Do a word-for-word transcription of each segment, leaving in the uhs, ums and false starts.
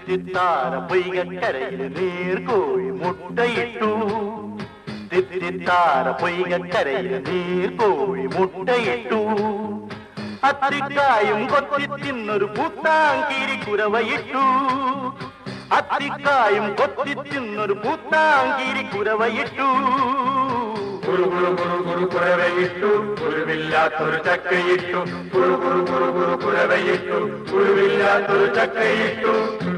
തിത്തിത്താര പൊയ്കക്കരയിൽ നീർക്കോഴി മുട്ടയിട്ടു. തിത്തിത്താര പൊയ്കക്കരയിൽ നീർക്കോഴി മുട്ടയിട്ടു. അത്തിക്കായും കൊത്തി തിന്നൊരു പൂത്താങ്കിരി കുരവയിട്ടു. അത്തിക്കായും കൊത്തി തിന്നൊരു പൂത്താങ്കിരി കുരവയിട്ടു. കുറു കുറു കുറു കുറു കുരവയിട്ടു കുരുവില്ലാത്തൊരു ചക്കയിട്ടു. കുറു കുറു കുറു കുറു കുരവയിട്ടു കുരുവില്ലാത്തൊരു ചക്കയിട്ടു.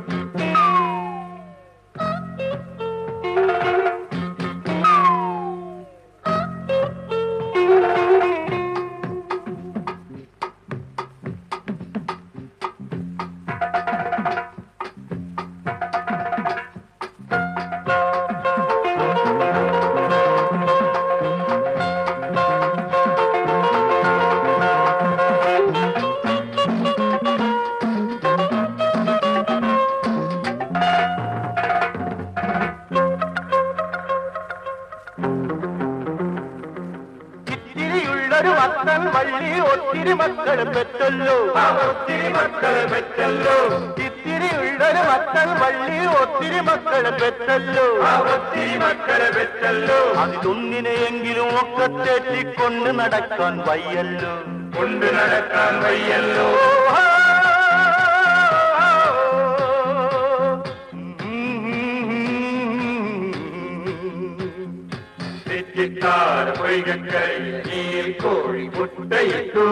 ഒരു മക്കൾ വള്ളി ഒത്തിരി മക്കൾ പെറ്റല്ലോ. ഒത്തിരി മക്കളെ പെറ്റല്ലോ. ഇത്തിരിയുള്ളൊരു മക്കൾ വള്ളി ഒത്തിരി മക്കൾ പെറ്റല്ലോ. ഒത്തിരി മക്കളെ പെറ്റല്ലോ. അതിലൊന്നിനെയെങ്കിലും ഒക്കെ തേറ്റിക്കൊണ്ട് നടക്കാൻ വയ്യല്ലോ. കൊണ്ട് നടക്കാൻ വയ്യല്ലോ. തിത്തിത്താര പൊയ്കക്കരയിൽ നീർക്കോഴി മുട്ടയിട്ടു.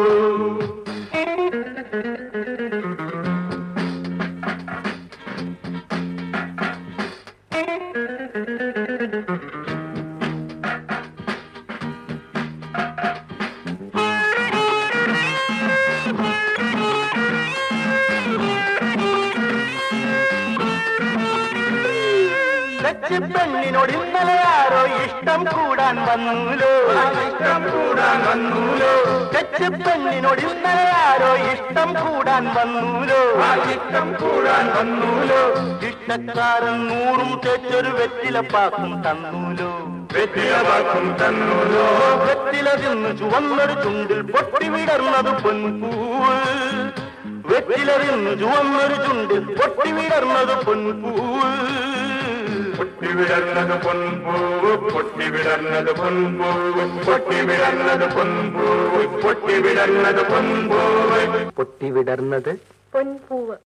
പെണ്ണിനോട് ഇന്നലെ ആരോ ഇഷ്ടം കൂടാൻ വന്നൂലോ. ഇഷ്ടം കൂടാൻ വന്നൂലോ. പെണ്ണിനോട് ഇന്നലെ ആരോ ഇഷ്ടം കൂടാൻ വന്നൂലോ. ഇഷ്ടം കൂടാൻ വന്നൂലോ. ഇഷ്ടക്കാരൻ നൂറും തെറ്റൊരു വെറ്റിലപ്പാക്കും തന്നൂലോ. വെറ്റിലപ്പാക്കും തന്നൂലോ. വെറ്റില തിന്നു ചുവന്നൊരു ചുണ്ടിൽ പൊട്ടി വിടർന്നത് പൊൻപൂവ്. വെറ്റില തിന്നു ചുവന്നൊരു ചുണ്ടിൽ പൊട്ടി വിടർന്നത് പൊൻപൂവ്. പൊട്ടി വിടർന്നത് പൊൻപൂവ് പൊട്ടി വിടർന്നത് പൊൻപൂവ് പൊട്ടി വിടർന്നത് പൊൻപൂവ് പൊട്ടി വിടർന്നത് പൊൻപൂവ് പൊട്ടി വിടർന്നത് പൊൻപൂവ്.